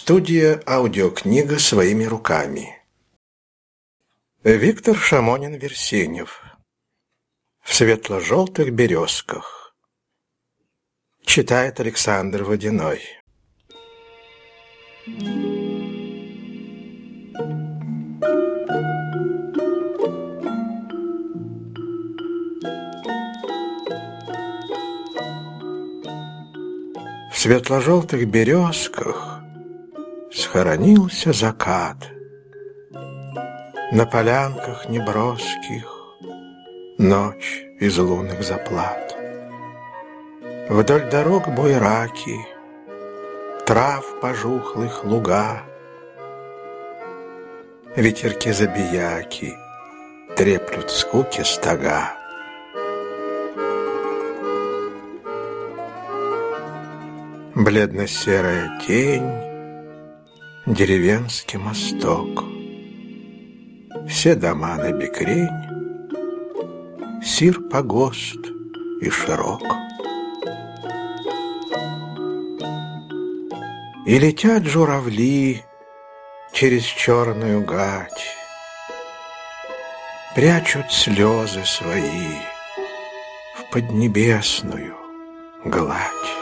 Студия «Аудиокнига своими руками». Виктор Шамонин-Версенев. В светло-желтых березках. Читает Александр Водяной. В светло-желтых березках схоронился закат. На полянках неброских ночь из лунных заплат. Вдоль дорог буйраки, трав пожухлых луга, ветерки-забияки треплют скуки стога. Бледно-серая тень, деревенский мосток, все дома на бекрень, сир погост и широк. И летят журавли через черную гать, прячут слезы свои в поднебесную гладь.